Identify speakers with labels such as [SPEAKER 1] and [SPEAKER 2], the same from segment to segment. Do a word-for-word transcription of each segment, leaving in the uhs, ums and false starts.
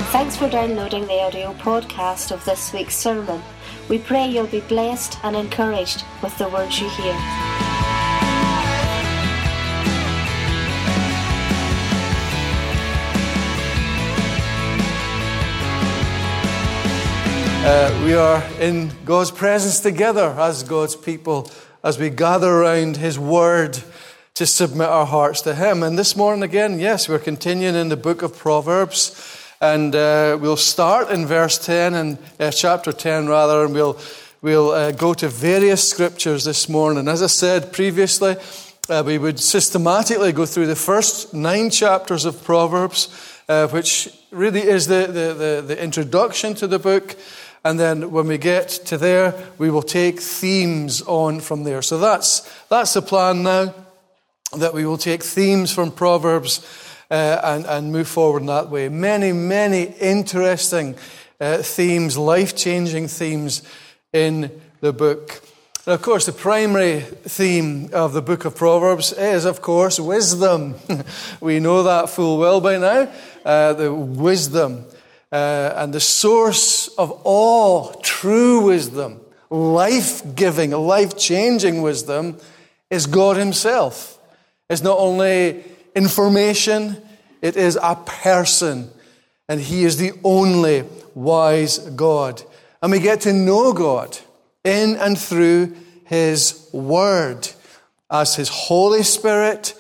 [SPEAKER 1] Thanks for downloading the audio podcast of this week's sermon. We pray you'll be blessed and encouraged with the words you hear.
[SPEAKER 2] Uh, we are in God's presence together as God's people, as we gather around His Word to submit our hearts to Him. And this morning again, yes, we're continuing in the book of Proverbs. And uh, we'll start in verse ten, and uh, chapter ten rather, and we'll we'll uh, go to various scriptures this morning. As I said previously, uh, we would systematically go through the first nine chapters of Proverbs, uh, which really is the, the, the, the introduction to the book. And then when we get to there, we will take themes on from there. So that's that's the plan now, that we will take themes from Proverbs Uh, and, and move forward in that way. Many, many interesting uh, themes, life-changing themes in the book. And of course, the primary theme of the book of Proverbs is, of course, wisdom. We know that full well by now, uh, the wisdom. Uh, and the source of all true wisdom, life-giving, life-changing wisdom, is God Himself. It's not only information, it is a person, and He is the only wise God. And we get to know God in and through His Word as His Holy Spirit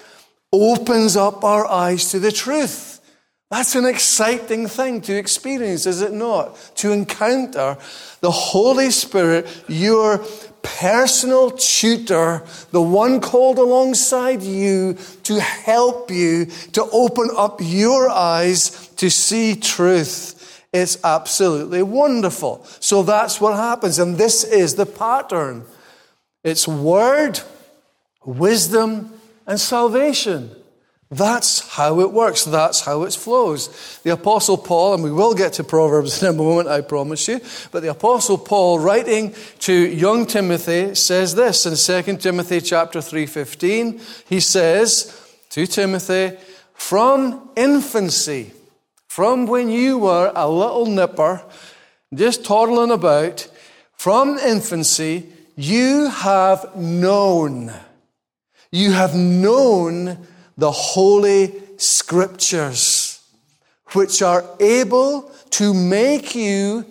[SPEAKER 2] opens up our eyes to the truth. That's an exciting thing to experience, is it not? To encounter the Holy Spirit, your personal tutor, the one called alongside you to help you to open up your eyes to see truth. It's absolutely wonderful. So that's what happens, and this is the pattern. It's word, wisdom, and salvation. That's how it works. That's how it flows. The Apostle Paul, and we will get to Proverbs in a moment, I promise you, but the Apostle Paul, writing to young Timothy, says this in Second Timothy chapter three fifteen. He says to Timothy, from infancy, from when you were a little nipper, just toddling about, from infancy, you have known. You have known the Holy Scriptures, which are able to make you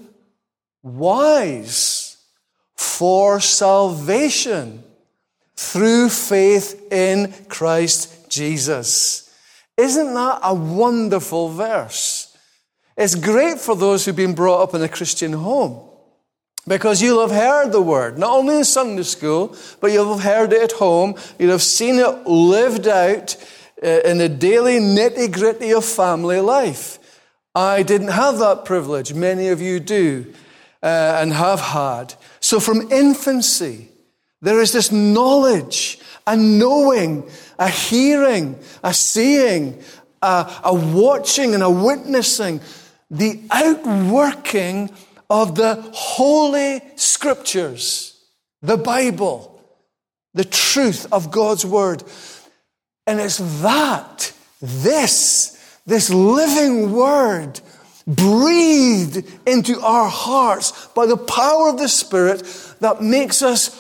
[SPEAKER 2] wise for salvation through faith in Christ Jesus. Isn't that a wonderful verse? It's great for those who've been brought up in a Christian home, because you'll have heard the word, not only in Sunday school, but you'll have heard it at home. You'll have seen it lived out in the daily nitty-gritty of family life. I didn't have that privilege. Many of you do uh, and have had. So from infancy, there is this knowledge, a knowing, a hearing, a seeing, a, a watching and a witnessing, the outworking of the Holy Scriptures, the Bible, the truth of God's Word. And it's that, this, this living Word breathed into our hearts by the power of the Spirit that makes us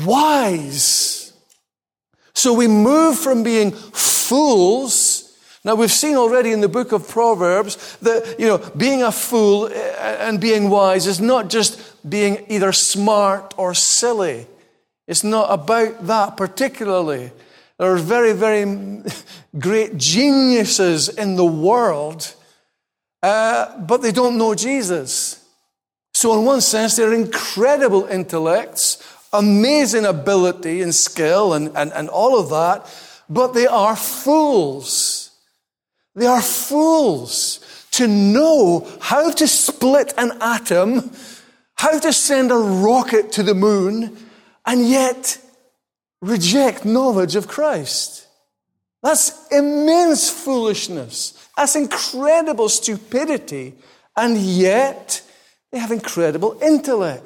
[SPEAKER 2] wise. So we move from being fools. Now we've seen already in the book of Proverbs that, you know, being a fool and being wise is not just being either smart or silly. It's not about that particularly. There are very, very great geniuses in the world, uh, but they don't know Jesus. So in one sense, they're incredible intellects, amazing ability and skill and, and, and all of that, but they are fools. They are fools to know how to split an atom, how to send a rocket to the moon, and yet reject knowledge of Christ. That's immense foolishness. That's incredible stupidity. And yet, they have incredible intellect.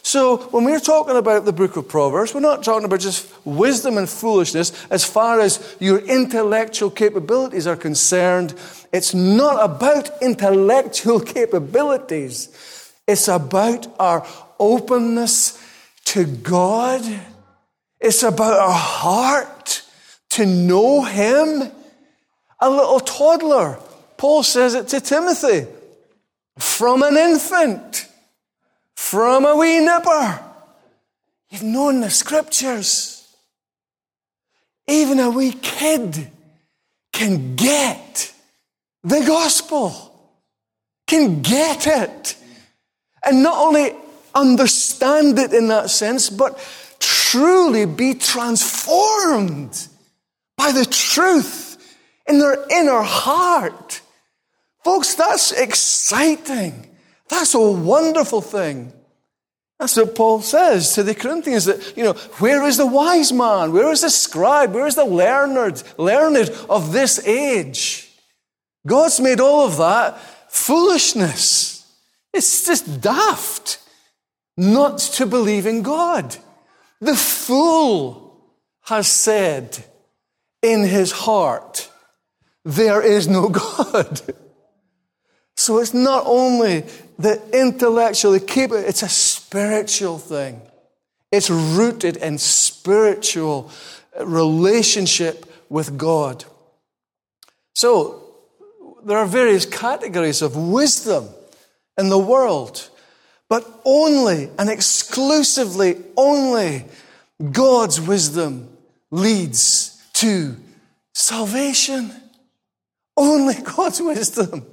[SPEAKER 2] So when we're talking about the book of Proverbs, we're not talking about just wisdom and foolishness as far as your intellectual capabilities are concerned. It's not about intellectual capabilities. It's about our openness to God. It's about our heart to know Him. A little toddler, Paul says it to Timothy, from an infant, from a wee nipper, you've known the Scriptures. Even a wee kid can get the gospel, can get it, and not only understand it in that sense, but truly be transformed by the truth in their inner heart. Folks, that's exciting. That's a wonderful thing. That's what Paul says to the Corinthians, that, you know, where is the wise man? Where is the scribe? Where is the learned, learned of this age? God's made all of that foolishness. It's just daft not to believe in God. The fool has said in his heart, there is no God. So it's not only the intellectually capable, it's a spiritual thing. It's rooted in spiritual relationship with God. So there are various categories of wisdom in the world, but only and exclusively only God's wisdom leads to salvation. Only God's wisdom.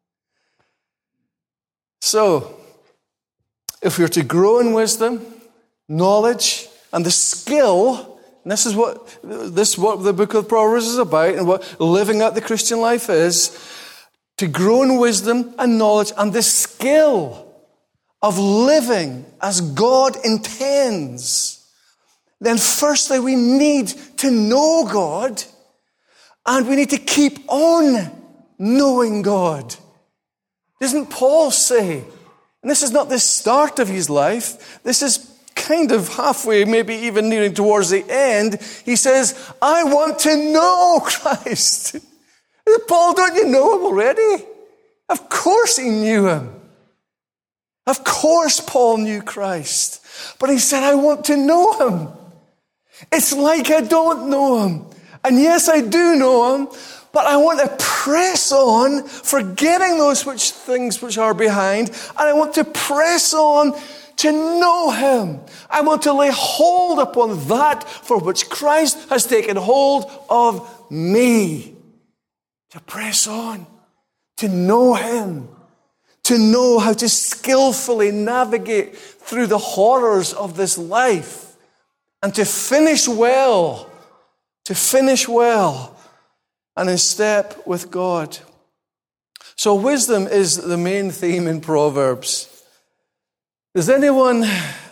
[SPEAKER 2] So, if we're to grow in wisdom, knowledge, and the skill, and this is what this is what the book of Proverbs is about, and what living out the Christian life is, to grow in wisdom and knowledge and the skill of living as God intends, then firstly we need to know God, and we need to keep on knowing God. Doesn't Paul say, and this is not the start of his life, this is kind of halfway, maybe even nearing towards the end, he says, I want to know Christ. Paul, don't you know him already? Of course he knew him. Of course Paul knew Christ. But he said, I want to know him. It's like I don't know him. And yes, I do know him, but I want to press on, forgetting those which things which are behind, and I want to press on to know him. I want to lay hold upon that for which Christ has taken hold of me. To press on, to know him, to know how to skillfully navigate through the horrors of this life, and to finish well, to finish well, and in step with God. So wisdom is the main theme in Proverbs. Does anyone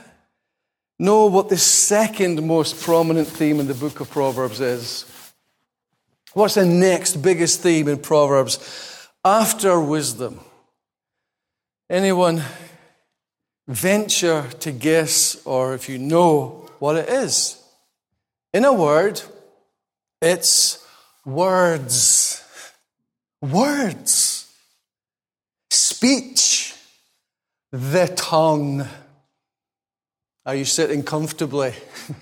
[SPEAKER 2] know what the second most prominent theme in the book of Proverbs is? What's the next biggest theme in Proverbs after wisdom? Anyone venture to guess, or if you know what it is? In a word, it's words. Words. Speech. The tongue. Are you sitting comfortably?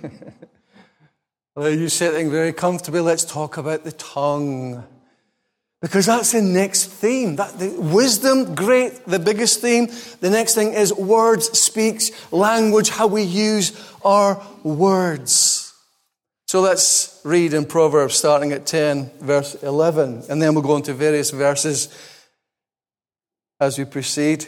[SPEAKER 2] Are you sitting very comfortably? Let's talk about the tongue. Because that's the next theme. That the wisdom, great, the biggest theme. The next thing is words, speech, language, how we use our words. So let's read in Proverbs starting at ten, verse eleven. And then we'll go into various verses as we proceed.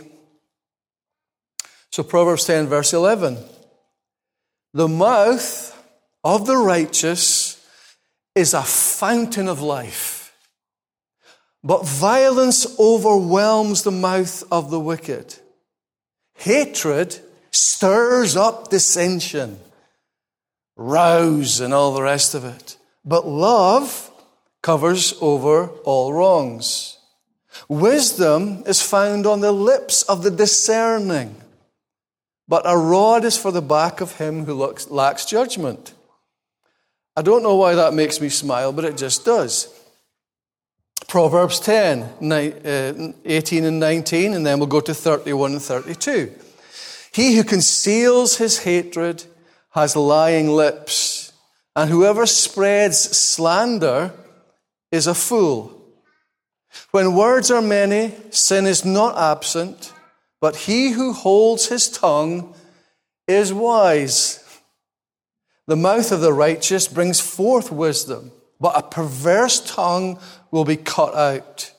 [SPEAKER 2] So Proverbs ten, verse eleven. The mouth of the righteous is a fountain of life, but violence overwhelms the mouth of the wicked. Hatred stirs up dissension, rows and all the rest of it. But love covers over all wrongs. Wisdom is found on the lips of the discerning, but a rod is for the back of him who looks, lacks judgment. I don't know why that makes me smile, but it just does. Proverbs ten, eighteen and nineteen, and then we'll go to thirty-one and thirty-two. He who conceals his hatred has lying lips, and whoever spreads slander is a fool. When words are many, sin is not absent, but he who holds his tongue is wise. The mouth of the righteous brings forth wisdom, but a perverse tongue will be cut out.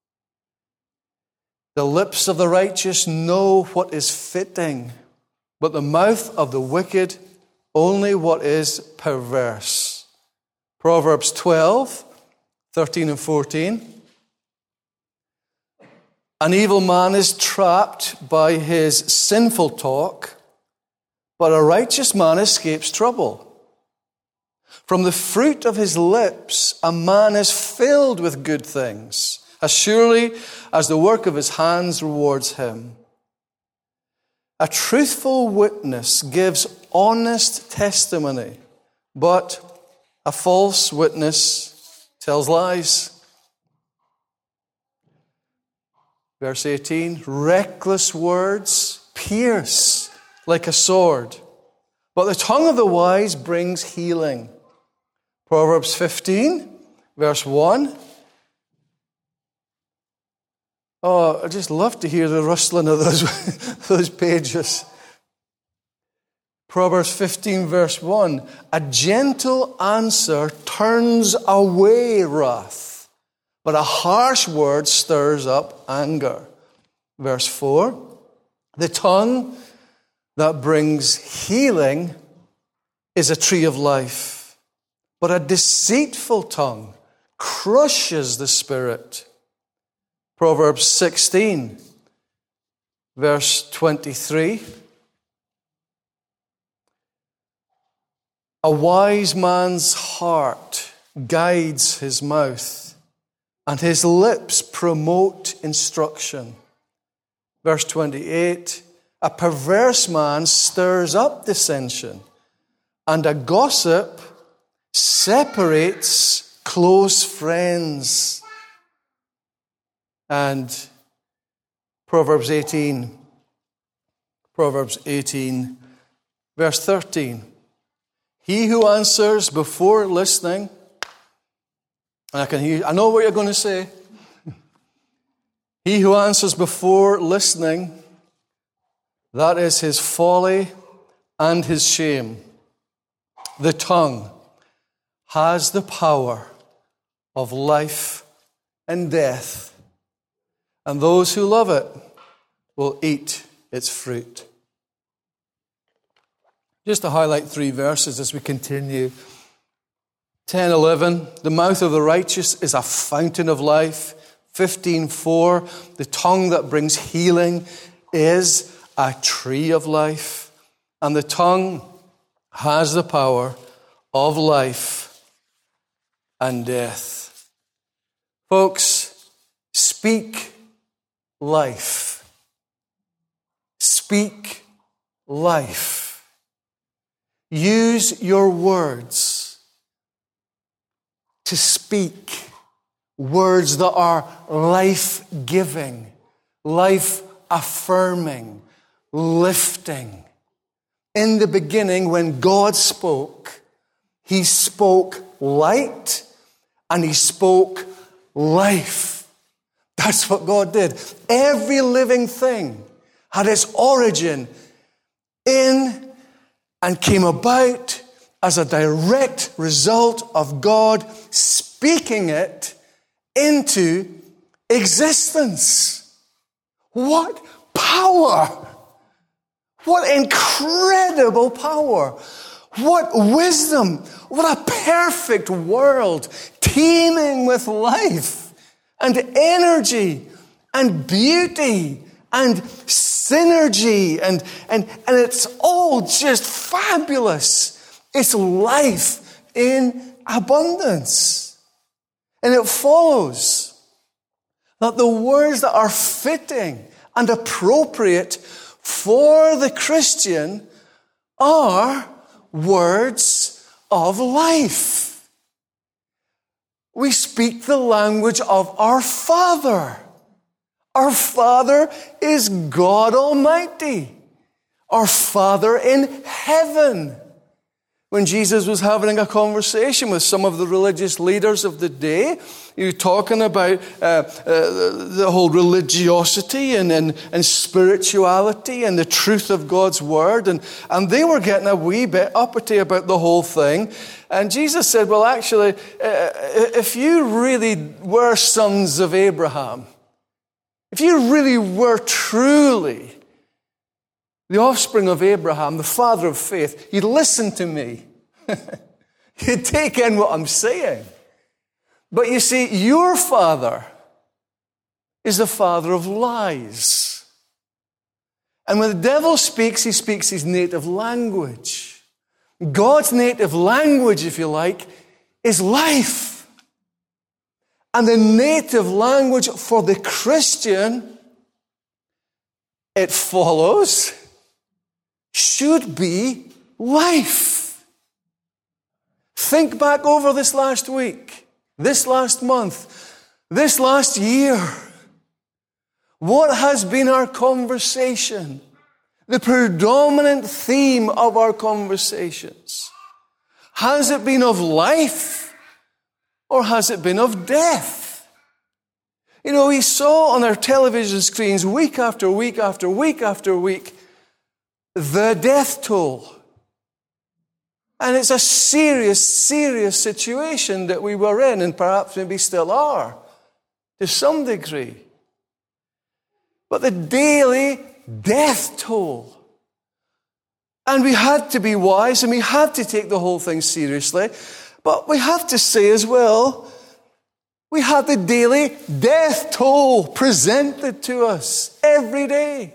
[SPEAKER 2] The lips of the righteous know what is fitting, but the mouth of the wicked only what is perverse. Proverbs twelve, thirteen and fourteen. An evil man is trapped by his sinful talk, but a righteous man escapes trouble. From the fruit of his lips, a man is filled with good things, as surely as the work of his hands rewards him. A truthful witness gives honest testimony, but a false witness tells lies. Verse eighteen, reckless words pierce like a sword, but the tongue of the wise brings healing. Proverbs fifteen, verse one. Oh, I just love to hear the rustling of those, those pages. Proverbs fifteen, verse one. A gentle answer turns away wrath, but a harsh word stirs up anger. Verse four. The tongue that brings healing is a tree of life, but a deceitful tongue crushes the spirit. Proverbs sixteen, verse twenty-three. A wise man's heart guides his mouth, and his lips promote instruction. Verse twenty-eight. A perverse man stirs up dissension, and a gossip separates close friends. And Proverbs eighteen, Proverbs eighteen, verse thirteen. He who answers before listening, and I can hear, I know what you're going to say. He who answers before listening, that is his folly and his shame. The tongue has the power of life and death, and those who love it will eat its fruit. Just to highlight three verses as we continue. ten eleven, the mouth of the righteous is a fountain of life. fifteen four, the tongue that brings healing is a tree of life. And the tongue has the power of life and death. Folks, speak life. Speak life. Use your words to speak words that are life-giving, life-affirming, lifting. In the beginning, when God spoke, he spoke light and he spoke life. That's what God did. Every living thing had its origin in and came about as a direct result of God speaking it into existence. What power! What incredible power! What wisdom! What a perfect world, teeming with life and energy and beauty and synergy, and, and, and it's all just fabulous. It's life in abundance. And it follows that the words that are fitting and appropriate for the Christian are words of life. We speak the language of our Father. Our Father is God Almighty. Our Father in heaven. When Jesus was having a conversation with some of the religious leaders of the day, he was talking about uh, uh, the whole religiosity and, and, and spirituality and the truth of God's Word. And, and they were getting a wee bit uppity about the whole thing. And Jesus said, well, actually, uh, if you really were sons of Abraham, if you really were truly the offspring of Abraham, the father of faith, you'd listen to me. You'd take in what I'm saying. But you see, your father is the father of lies. And when the devil speaks, he speaks his native language. God's native language, if you like, is life. And the native language for the Christian, it follows, should be life. Think back over this last week, this last month, this last year. What has been our conversation? The predominant theme of our conversations. Has it been of life or has it been of death? You know, we saw on our television screens week after week after week after week the death toll. And it's a serious, serious situation that we were in, and perhaps maybe still are, to some degree. But the daily death toll. And we had to be wise, and we had to take the whole thing seriously. But we have to say as well, we have the daily death toll presented to us every day.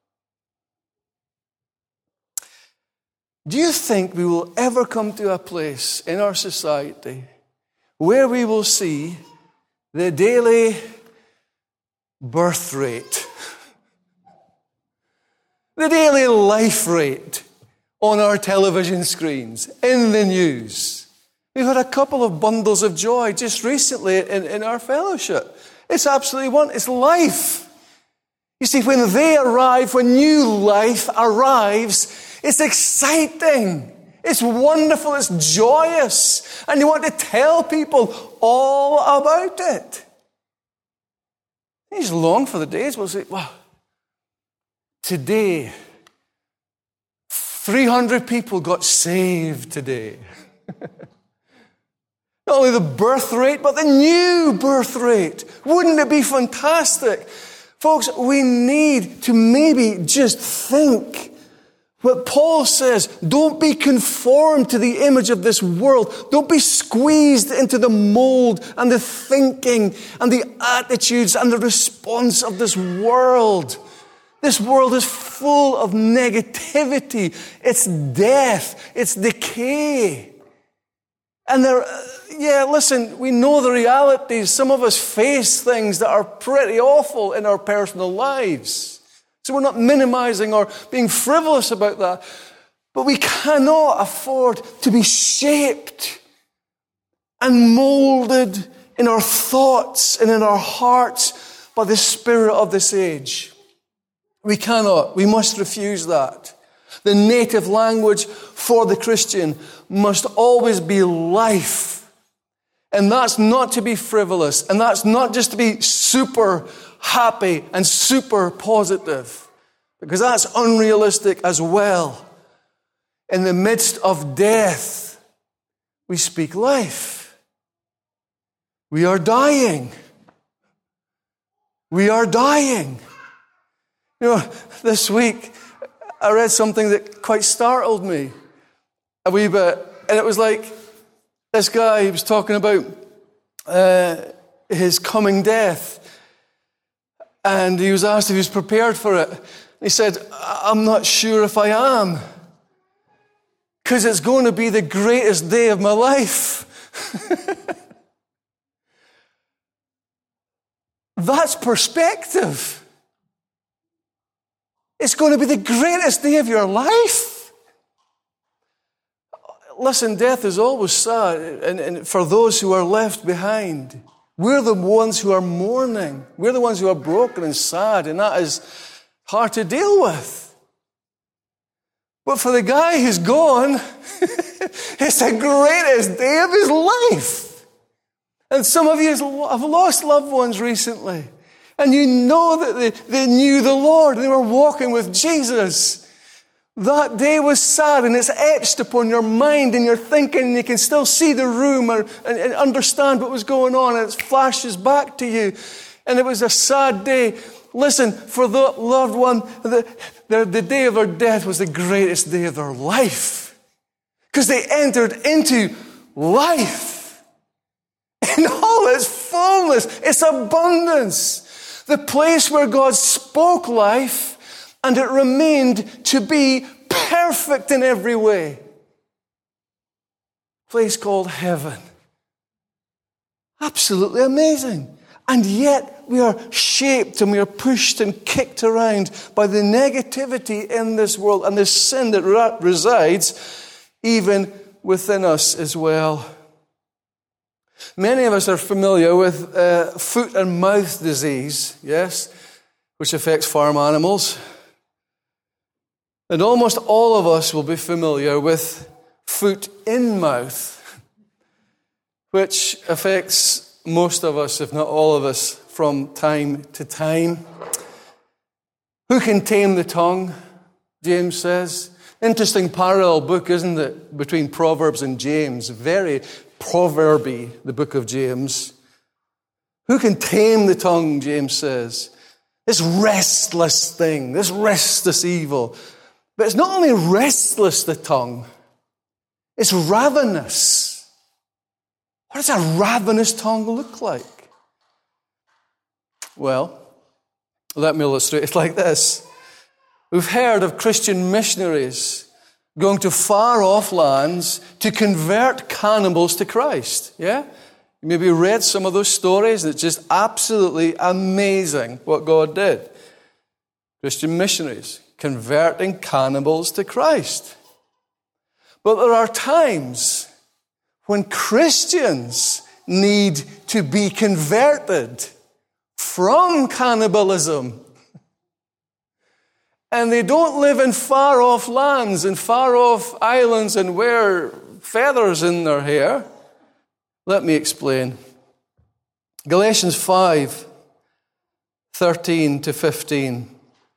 [SPEAKER 2] Do you think we will ever come to a place in our society where we will see the daily birth rate, the daily life rate on our television screens, in the news? We've had a couple of bundles of joy just recently in, in our fellowship. It's absolutely one. It's life. You see, when they arrive, when new life arrives, it's exciting. It's wonderful. It's joyous. And you want to tell people all about it. You just long for the days we'll say, wow, today, three hundred people got saved today. Not only the birth rate, but the new birth rate. Wouldn't it be fantastic? Folks, we need to maybe just think what Paul says. Don't be conformed to the image of this world. Don't be squeezed into the mold and the thinking and the attitudes and the response of this world. This world is full of negativity. It's death. It's decay. And there, yeah, listen, we know the realities. Some of us face things that are pretty awful in our personal lives. So we're not minimizing or being frivolous about that. But we cannot afford to be shaped and molded in our thoughts and in our hearts by the spirit of this age. We cannot. We must refuse that. The native language for the Christian must always be life. And that's not to be frivolous. And that's not just to be super happy and super positive. Because that's unrealistic as well. In the midst of death, we speak life. We are dying. We are dying. You know, this week, I read something that quite startled me a wee bit. And it was like, this guy, he was talking about uh, his coming death. And he was asked if he was prepared for it. He said, I'm not sure if I am. Because it's going to be the greatest day of my life. That's perspective. It's going to be the greatest day of your life. Listen, death is always sad, and, and for those who are left behind, we're the ones who are mourning. We're the ones who are broken and sad, and that is hard to deal with. But for the guy who's gone, it's the greatest day of his life. And some of you have lost loved ones recently. And you know that they, they knew the Lord. They were walking with Jesus. That day was sad, and it's etched upon your mind and your thinking, and you can still see the room or, and, and understand what was going on, and it flashes back to you. And it was a sad day. Listen, for the loved one, the, the, the day of their death was the greatest day of their life. Because they entered into life in all its fullness, its abundance. The place where God spoke life, and it remained to be perfect in every way. A place called heaven. Absolutely amazing. And yet we are shaped and we are pushed and kicked around by the negativity in this world and the sin that resides even within us as well. Many of us are familiar with uh, foot and mouth disease, yes, which affects farm animals. And almost all of us will be familiar with foot in mouth, which affects most of us, if not all of us, from time to time. Who can tame the tongue, James says. Interesting parallel book, isn't it, between Proverbs and James. Very proverby, the book of James. Who can tame the tongue, James says. This restless thing, this restless evil. But it's not only restless, the tongue. It's ravenous. What does a ravenous tongue look like? Well, let me illustrate it like this. We've heard of Christian missionaries going to far-off lands to convert cannibals to Christ. Yeah? You maybe read some of those stories, and it's just absolutely amazing what God did. Christian missionaries converting cannibals to Christ. But there are times when Christians need to be converted from cannibalism. And they don't live in far-off lands and far-off islands and wear feathers in their hair. Let me explain. Galatians five, thirteen to fifteen.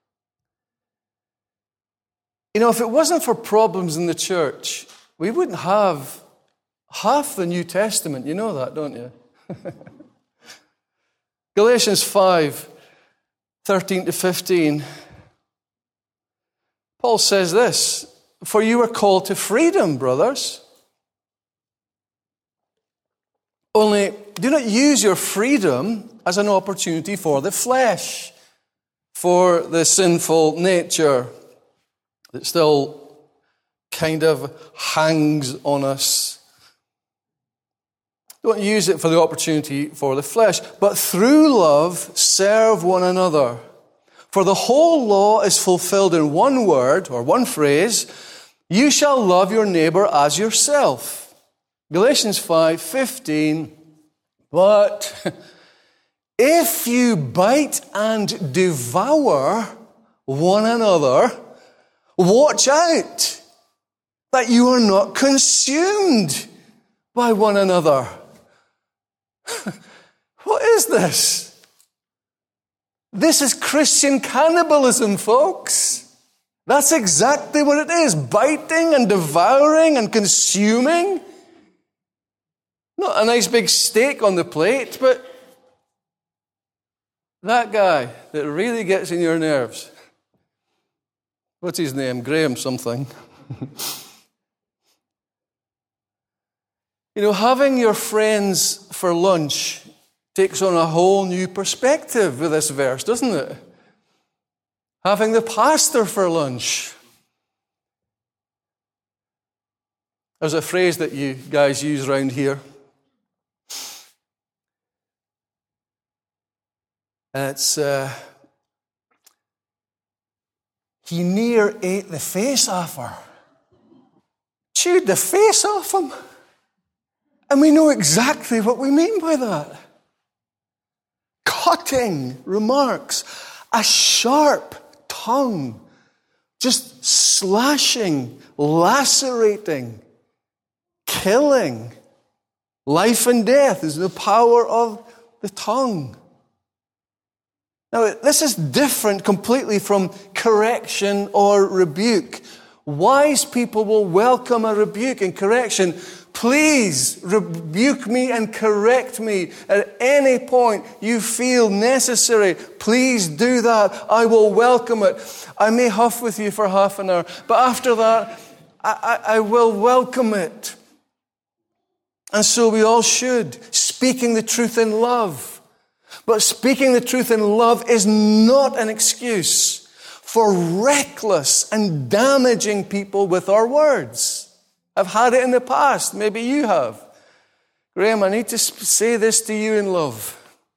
[SPEAKER 2] You know, if it wasn't for problems in the church, we wouldn't have half the New Testament. You know that, don't you? Galatians five, thirteen to fifteen. Paul says this, "For you are called to freedom, brothers. Only do not use your freedom as an opportunity for the flesh, for the sinful nature that still kind of hangs on us. Don't use it for the opportunity for the flesh, but through love serve one another. For the whole law is fulfilled in one word, or one phrase, you shall love your neighbor as yourself." Galatians five fifteen. "But if you bite and devour one another, watch out that you are not consumed by one another." What is this? This is Christian cannibalism, folks. That's exactly what it is. Biting and devouring and consuming. Not a nice big steak on the plate, but that guy that really gets in your nerves. What's his name? Graham something. You know, having your friends for lunch takes on a whole new perspective with this verse, doesn't it? Having the pastor for lunch. There's a phrase that you guys use around here. And it's, uh, he near ate the face off her. Chewed the face off him. And we know exactly what we mean by that. Cutting remarks, a sharp tongue, just slashing, lacerating, killing. Life and death is the power of the tongue. Now, this is different completely from correction or rebuke. Wise people will welcome a rebuke and correction. Please rebuke me and correct me at any point you feel necessary. Please do that. I will welcome it. I may huff with you for half an hour, but after that, I, I, I will welcome it. And so we all should, speaking the truth in love. But speaking the truth in love is not an excuse for reckless and damaging people with our words. I've had it in the past. Maybe you have. Graham, I need to say this to you in love.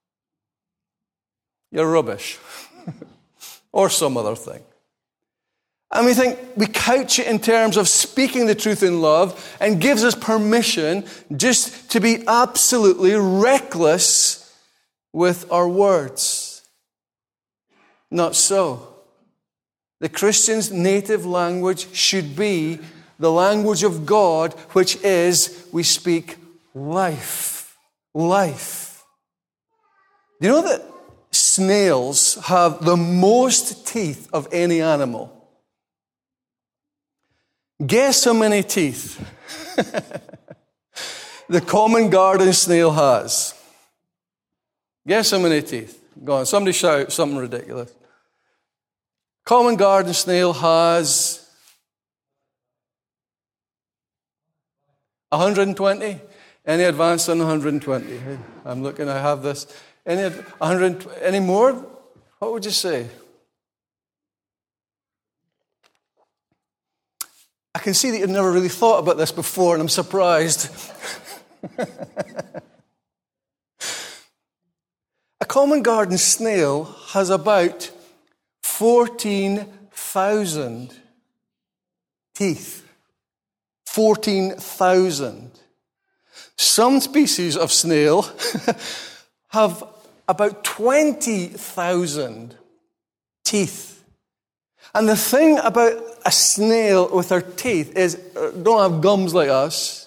[SPEAKER 2] You're rubbish. Or some other thing. And we think we couch it in terms of speaking the truth in love and gives us permission just to be absolutely reckless with our words. Not so. The Christian's native language should be the language of God, which is, we speak life. Life. Do you know that snails have the most teeth of any animal? Guess how many teeth the common garden snail has? Guess how many teeth? Go on, somebody shout something ridiculous. Common garden snail has one hundred twenty. Any advance on one hundred twenty? I'm looking, I have this. Any one hundred, any more? What would you say? I can see that you've never really thought about this before, and I'm surprised. A common garden snail has about fourteen thousand teeth. fourteen thousand. Some species of snail have about twenty thousand teeth. And the thing about a snail with her teeth is, don't have gums like us.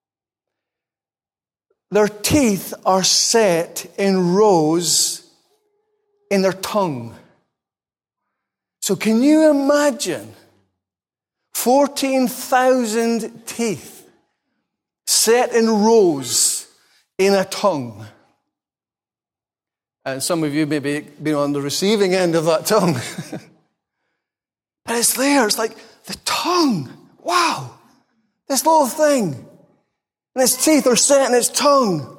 [SPEAKER 2] Their teeth are set in rows in their tongue. So can you imagine fourteen thousand teeth set in rows in a tongue? And some of you may be been on the receiving end of that tongue. But it's there. It's like the tongue. Wow. This little thing. And its teeth are set in its tongue.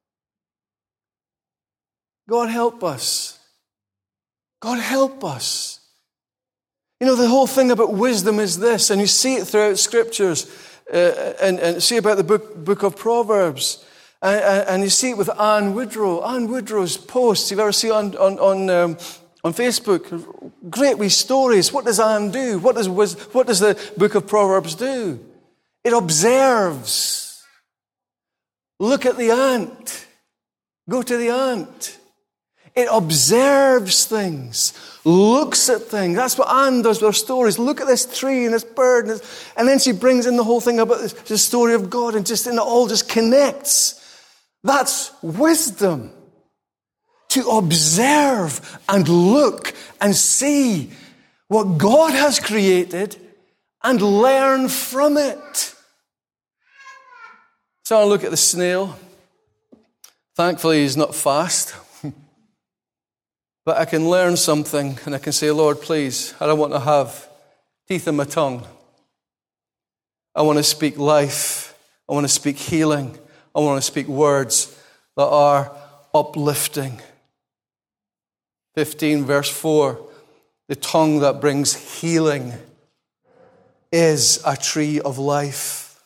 [SPEAKER 2] God help us. God help us. You know, the whole thing about wisdom is this, and you see it throughout Scriptures, uh, and, and see about the book, book of Proverbs. And, and you see it with Anne Woodrow. Anne Woodrow's posts, you've ever seen on, on, on um, On Facebook, great wee stories. What does Anne do? What does, what does the book of Proverbs do? It observes. Look at the ant. Go to the ant. It observes things, looks at things. That's what Anne does with her stories. Look at this tree and this bird. And, this, and then she brings in the whole thing about this, the story of God, and just and it all just connects. That's wisdom. To observe and look and see what God has created and learn from it. So I look at the snail. Thankfully, he's not fast. But I can learn something and I can say, Lord, please, I don't want to have teeth in my tongue. I want to speak life. I want to speak healing. I want to speak words that are uplifting. fifteen verse four, the tongue that brings healing is a tree of life.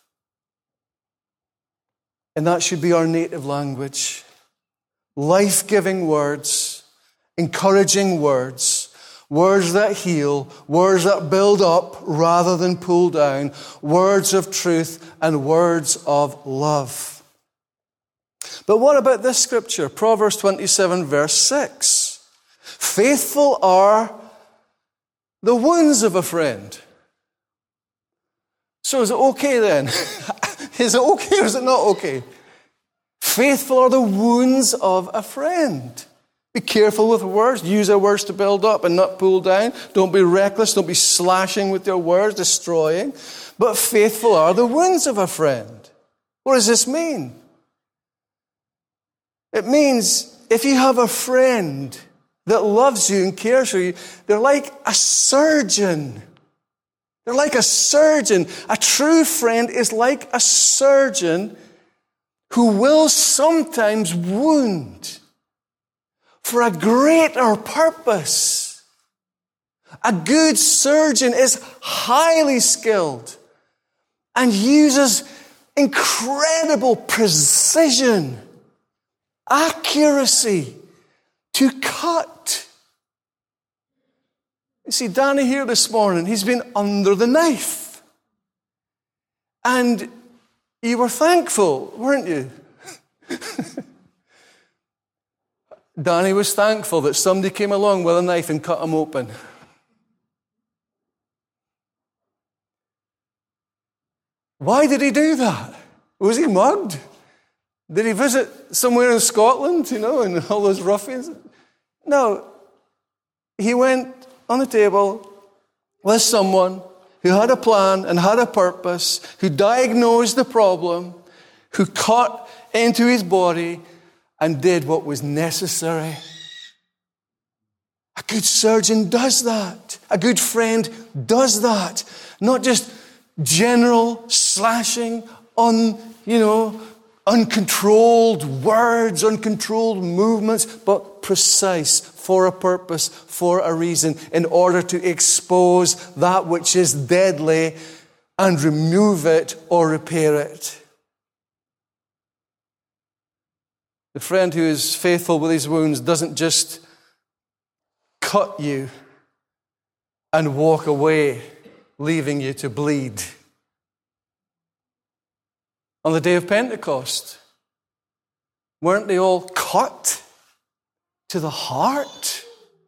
[SPEAKER 2] And that should be our native language. Life-giving words, encouraging words, Words that heal, words that build up rather than pull down, words of truth and words of love. But what about this scripture? Proverbs twenty-seven, verse six. Faithful are the wounds of a friend. So is it okay then? Is it okay or is it not okay? Faithful are the wounds of a friend. Be careful with words. Use our words to build up and not pull down. Don't be reckless. Don't be slashing with your words, destroying. But faithful are the wounds of a friend. What does this mean? It means if you have a friend that loves you and cares for you, they're like a surgeon. They're like a surgeon. A true friend is like a surgeon who will sometimes wound for a greater purpose. A good surgeon is highly skilled and uses incredible precision, accuracy to cut. You see, Danny here this morning, he's been under the knife. And you were thankful, weren't you? Danny was thankful that somebody came along with a knife and cut him open. Why did he do that? Was he mugged? Did he visit somewhere in Scotland, you know, and all those ruffians? No. He went on the table with someone who had a plan and had a purpose, who diagnosed the problem, who cut into his body and did what was necessary. A good surgeon does that. A good friend does that. Not just general slashing on, you know, uncontrolled words, uncontrolled movements, but precise, for a purpose, for a reason, in order to expose that which is deadly and remove it or repair it. The friend who is faithful with his wounds doesn't just cut you and walk away, leaving you to bleed. On the day of Pentecost, weren't they all cut to the heart?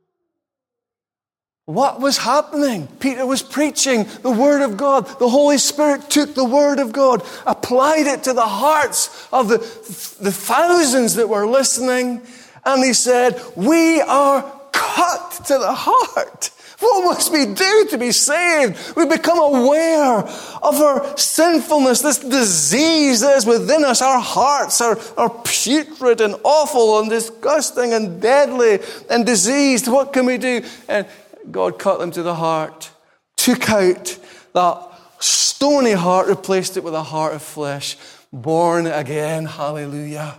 [SPEAKER 2] What was happening? Peter was preaching the Word of God. The Holy Spirit took the Word of God, applied it to the hearts of the, the thousands that were listening, and he said, we are cut to the heart. What must we do to be saved? We become aware of our sinfulness, this disease that is within us. Our hearts are, are putrid and awful and disgusting and deadly and diseased. What can we do? And God cut them to the heart, took out that stony heart, replaced it with a heart of flesh, born again. Hallelujah.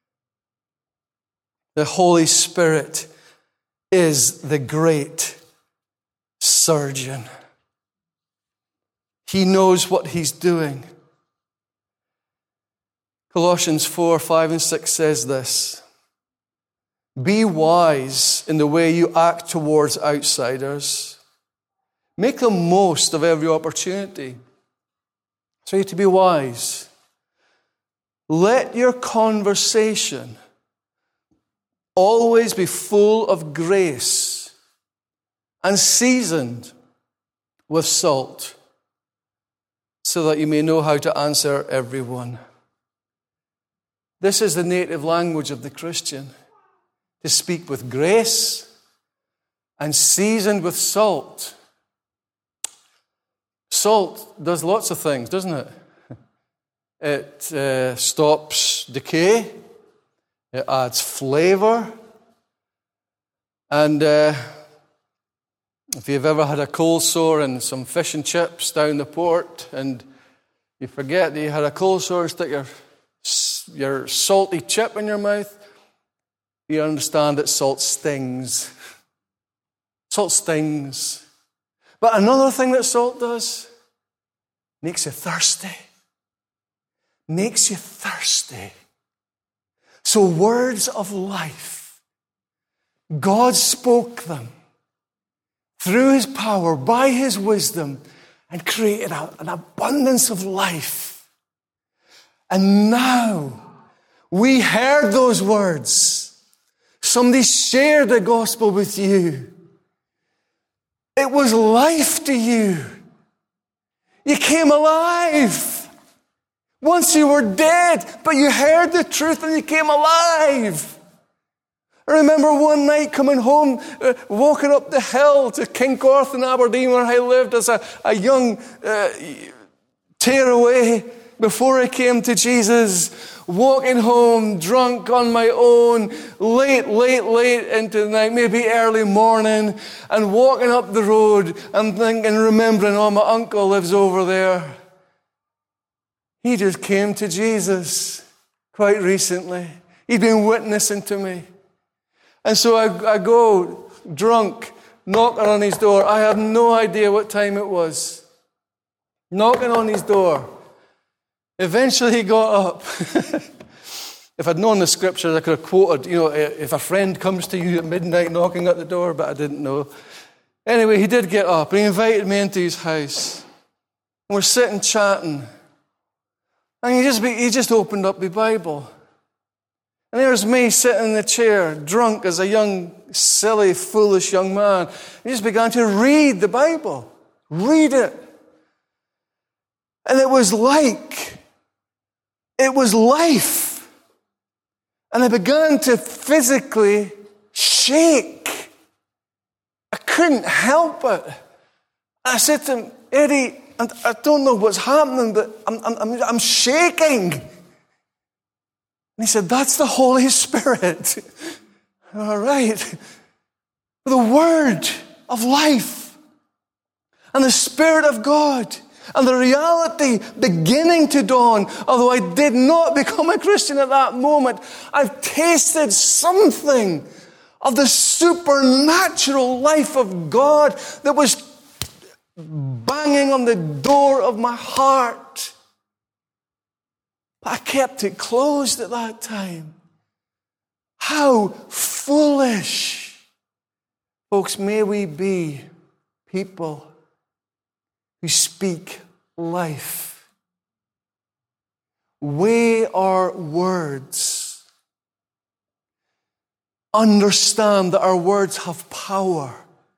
[SPEAKER 2] The Holy Spirit is the great surgeon. He knows what he's doing. Colossians four, five, and six says this: be wise in the way you act towards outsiders. Make the most of every opportunity. So you have to be wise. Let your conversation always be full of grace and seasoned with salt, so that you may know how to answer everyone. This is the native language of the Christian, to speak with grace and seasoned with salt. Salt does lots of things, doesn't it? It uh, stops decay. It adds flavor. And uh, if you've ever had a cold sore and some fish and chips down the port, and you forget that you had a cold sore, stick your, your salty chip in your mouth, you understand that salt stings. Salt stings. But another thing that salt does, makes you thirsty. Makes you thirsty. So words of life, God spoke them. through his power, by his wisdom, and created a, an abundance of life. And now we heard those words. Somebody shared the gospel with you. It was life to you. You came alive. Once you were dead, but you heard the truth and you came alive. I remember one night coming home, uh, walking up the hill to Kincorth in Aberdeen where I lived as a, a young uh, tearaway before I came to Jesus, walking home drunk on my own, late, late, late into the night, maybe early morning, and walking up the road and thinking, remembering, oh, my uncle lives over there. He just came to Jesus quite recently. He'd been witnessing to me. And so I, I go drunk, knocking on his door. I have no idea what time it was. Knocking on his door. Eventually he got up. If I'd known the scriptures, I could have quoted, you know, if a friend comes to you at midnight knocking at the door, but I didn't know. Anyway, he did get up. He invited me into his house. And we're sitting chatting. And he just, he just opened up the Bible. And there's me sitting in the chair, drunk as a young, silly, foolish young man. He just began to read the Bible. Read it. And it was like, it was life. And I began to physically shake. I couldn't help it. I said to him, Eddie, and I don't know what's happening, but I'm, I'm, I'm shaking. And he said, that's the Holy Spirit. All right. The Word of life. And the Spirit of God. And the reality beginning to dawn. Although I did not become a Christian at that moment, I've tasted something of the supernatural life of God that was banging on the door of my heart. But I kept it closed at that time. How foolish. Folks, may we be people who speak life. Weigh our words. Understand that our words have power.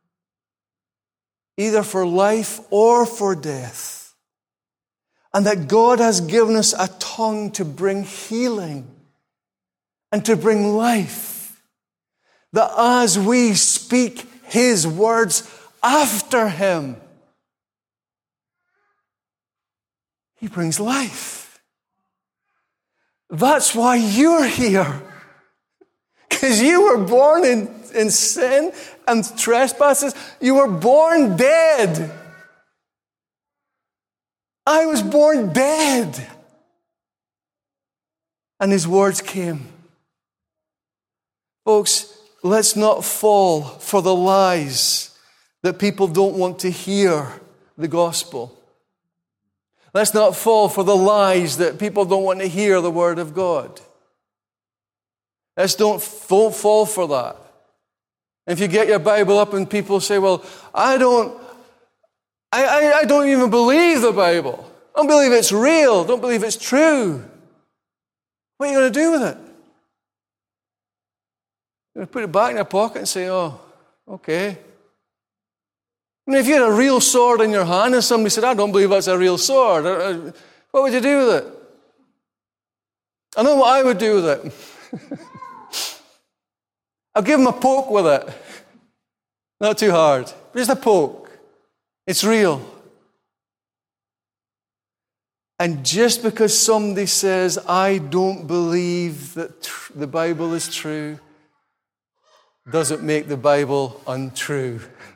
[SPEAKER 2] Either for life or for death. And that God has given us a tongue to bring healing and to bring life. That as we speak His words after Him, He brings life. That's why you're here. Because you were born in, in sin and trespasses. You were born dead. I was born dead. And His words came. Folks, let's not fall for the lies that people don't want to hear the gospel. Let's not fall for the lies that people don't want to hear the Word of God. Let's don't fall for that. If you get your Bible up and people say, well, I don't, I, I, I don't even believe the Bible. I don't believe it's real. Don't believe it's true. What are you going to do with it? You're going to put it back in your pocket and say, oh, okay. I mean, if you had a real sword in your hand and somebody said, I don't believe that's a real sword, what would you do with it? I know what I would do with it. I'll give them a poke with it. Not too hard. Just a poke. It's real. And just because somebody says, I don't believe that tr- the Bible is true, doesn't make the Bible untrue.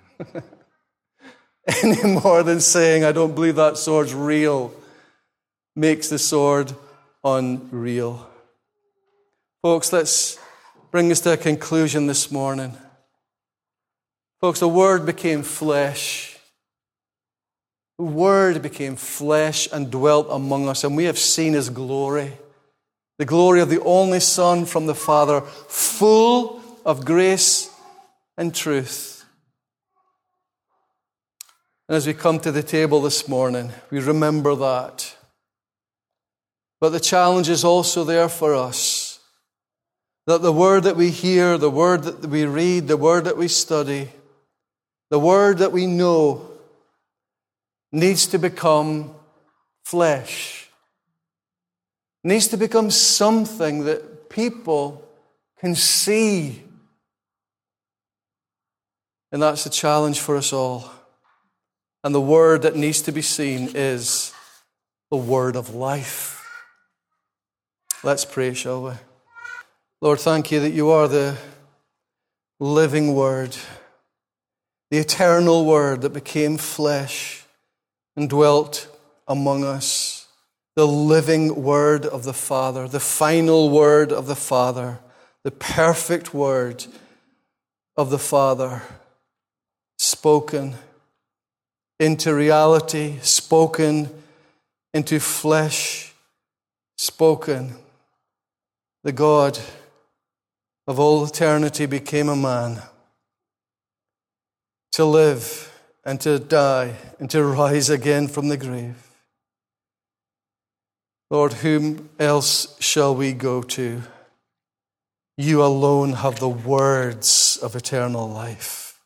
[SPEAKER 2] Any more than saying, I don't believe that sword's real, makes the sword unreal. Folks, let's bring us to a conclusion this morning. Folks, the Word became flesh. The Word became flesh and dwelt among us, and we have seen His glory. The glory of the only Son from the Father, full of grace and truth. And as we come to the table this morning, we remember that. But the challenge is also there for us, that the word that we hear, the word that we read, the word that we study, the word that we know needs to become flesh, needs to become something that people can see. And that's the challenge for us all. And the word that needs to be seen is the word of life. Let's pray, shall we? Lord, thank you that you are the living word, the eternal word that became flesh and dwelt among us, the living word of the Father, the final word of the Father, the perfect word of the Father, spoken into reality, spoken into flesh, spoken. The God of all eternity became a man to live and to die and to rise again from the grave. Lord, whom else shall we go to? You alone have the words of eternal life.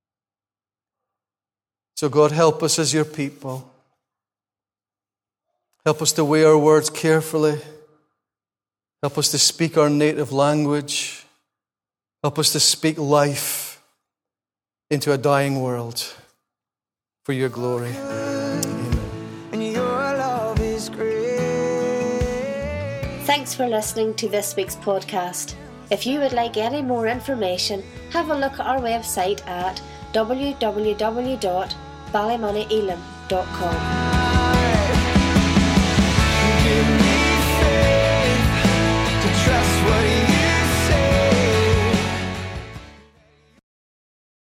[SPEAKER 2] So God, help us as your people. Help us to weigh our words carefully. Help us to speak our native language. Help us to speak life into a dying world for your glory. Amen.
[SPEAKER 3] And your love is great.
[SPEAKER 1] Thanks for listening to this week's podcast. If you would like any more information, have a look at our website at w w w dot ballymoney elim dot com.